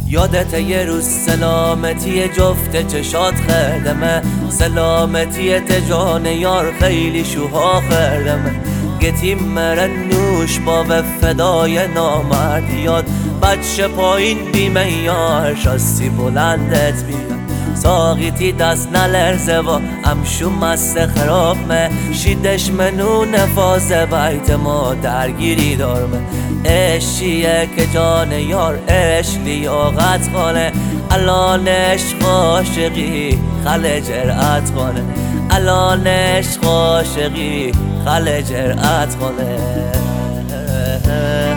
یادت یه روز سلامتی جفت چشات خردمه، سلامتی جان یار خیلی شوها خردمه. گتیم مره نوش با و فدای نامرد یاد، بچه پایین بیمه یار شاستی بلندت بیاد. ساقیتی دست نلرزه و امشو مست خرابمه، شیدش منو نفاز بیت ما درگیری دارمه. عشقیه که جان یار عشق لیاقت کنه، الان عشق عاشقی خل جرأت کنه، الان عشق عاشقی خل جرأت کنه.